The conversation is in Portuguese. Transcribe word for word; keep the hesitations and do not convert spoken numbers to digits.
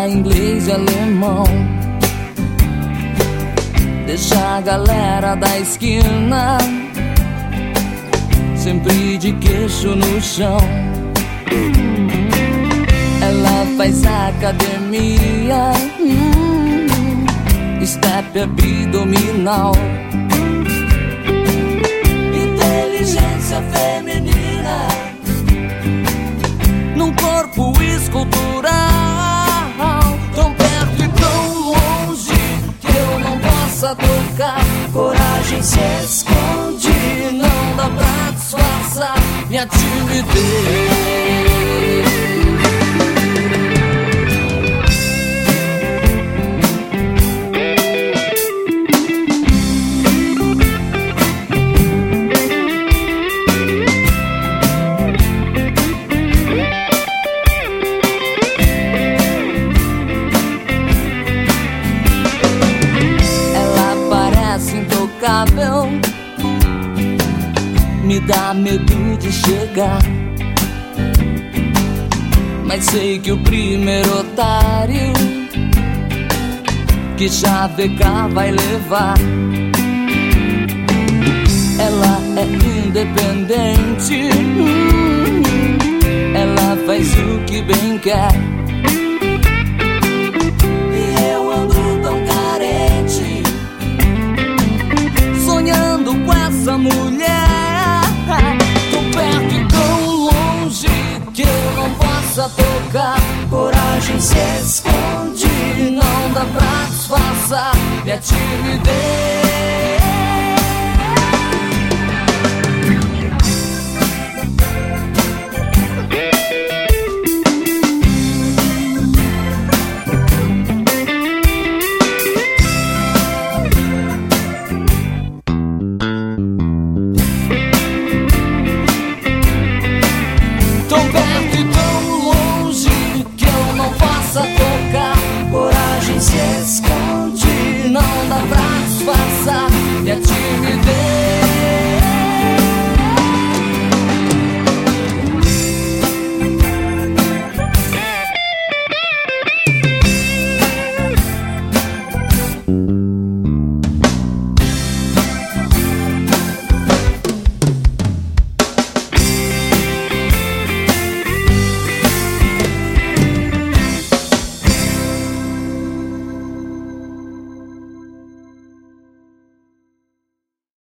fala inglês e alemão. Deixa a galera da esquina sempre de queixo no chão. Ela faz academia, hum, step abdominal. Inteligência feminina num corpo escultural, tão perto e tão longe que eu não possa tocar. Coragem se esconde, não dá pra disfarçar minha timidez. Me dá medo de chegar, mas sei que o primeiro otário que chavecar vai levar. Ela é independente, hum, ela faz o que bem quer. E eu ando tão carente, sonhando com essa mulher. Tão perto e tão longe que eu não possa tocar. Coragem se esconde, não dá pra disfarçar minha timidez.